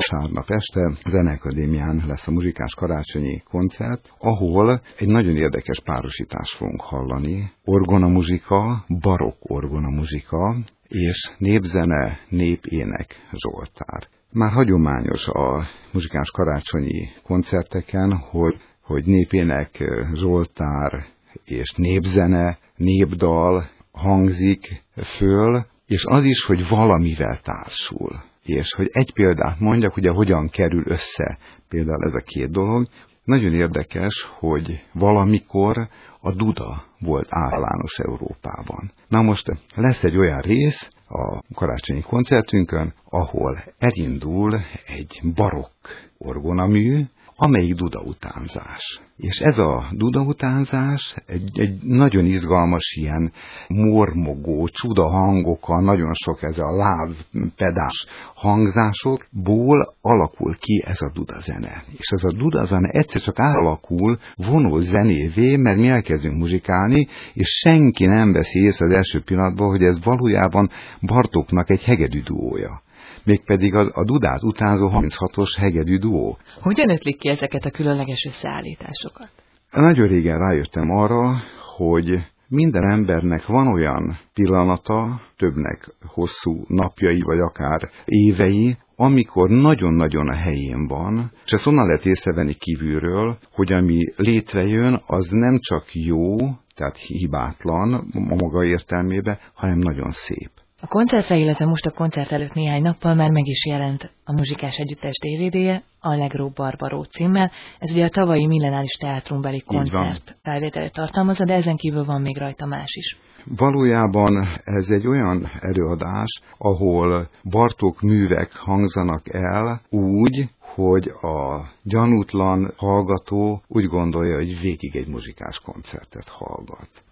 vasárnap este Zeneakadémián lesz a muzsikás karácsonyi koncert, ahol egy nagyon érdekes párosítást fogunk hallani. Orgonamuzsika, barokk orgonamuzsika és népzene, népének Zsoltár. Már hagyományos a muzsikás karácsonyi koncerteken, hogy népének Zsoltár és népzene, népdal hangzik föl, és az is, hogy valamivel társul. És hogy egy példát mondjak, ugye hogyan kerül össze például ez a két dolog. Nagyon érdekes, hogy valamikor a duda volt általános Európában. Na most lesz egy olyan rész a karácsonyi koncertünkön, ahol elindul egy barokk orgonamű, amelyik dudautánzás. És ez a dudautánzás egy nagyon izgalmas ilyen mormogó, csuda hangokkal, nagyon sok ez a lávpedás hangzásokból alakul ki ez a dudazene. És ez a dudazene egyszer csak átalakul vonó zenévé, mert mi elkezdünk muzsikálni, és senki nem veszi észre az első pillanatban, hogy ez valójában Bartóknak egy hegedű duója. Mégpedig a dudát utánzó 36-os hegedű duó. Hogyan ötlik ki ezeket a különleges összeállításokat? Nagyon régen rájöttem arra, hogy minden embernek van olyan pillanata, többnek hosszú napjai, vagy akár évei, amikor nagyon-nagyon a helyén van, és ezt onnan lehet észrevenni kívülről, hogy ami létrejön, az nem csak jó, tehát hibátlan a maga értelmében, hanem nagyon szép. A koncertre, illetve most a koncert előtt néhány nappal már meg is jelent a muzsikás együttes DVD-je, Allegro Barbaro címmel. Ez ugye a tavalyi millenáris teátrumbeli koncert felvételét tartalmazza, de ezen kívül van még rajta más is. Valójában ez egy olyan előadás, ahol Bartók művek hangzanak el úgy, hogy a gyanútlan hallgató úgy gondolja, hogy végig egy muzsikás koncertet hallgat.